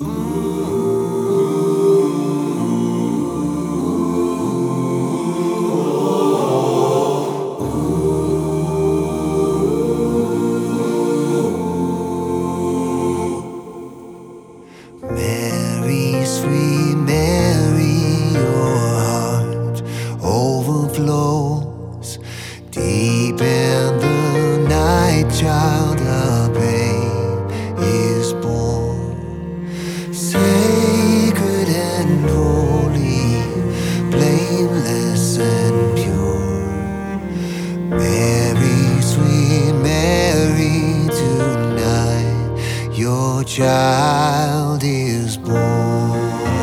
Mary, sweet Mary, your heart overflows. Deep in the night, child, a babe is born. Sacred and holy, blameless and pure. Mary, sweet Mary, tonight your child is born.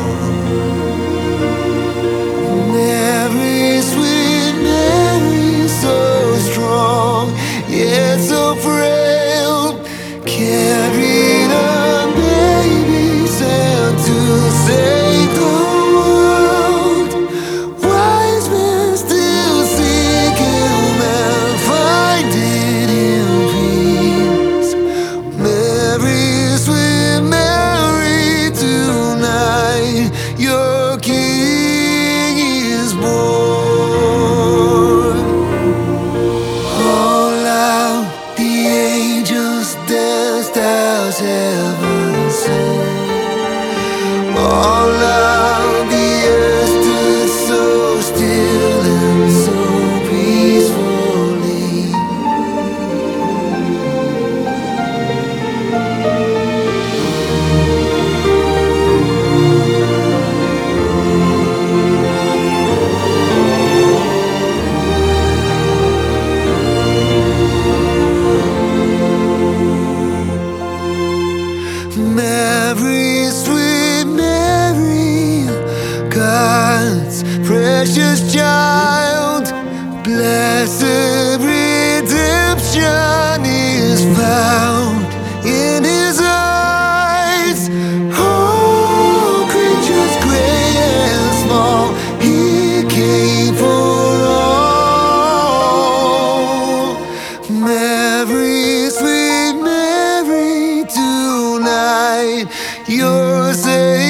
Mary, sweet Mary, so strong yet so frail, carried a baby sent to save the world. Wise men still seek him and find it in peace. Mary, sweet Mary, tonight your King is born. All out the angels danced as heaven sang. All out the earth stood so still and so peacefully. Mary, sweet Mary, God's precious child, blessed redemption is found in his eyes. All creatures great and small, he came for all. Mary, sweet Mary, tonight your Savior